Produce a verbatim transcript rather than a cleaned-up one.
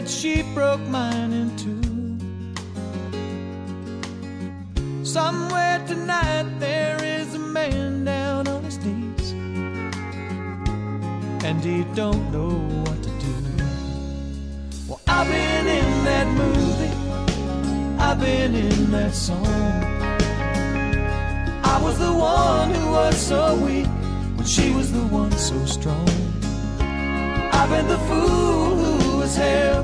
that she broke mine in two. Somewhere tonight there is a man down on his knees, and he don't know what to do. Well, I've been in that movie, I've been in that song. I was the one who was so weak when she was the one so strong. I've been the fool who was held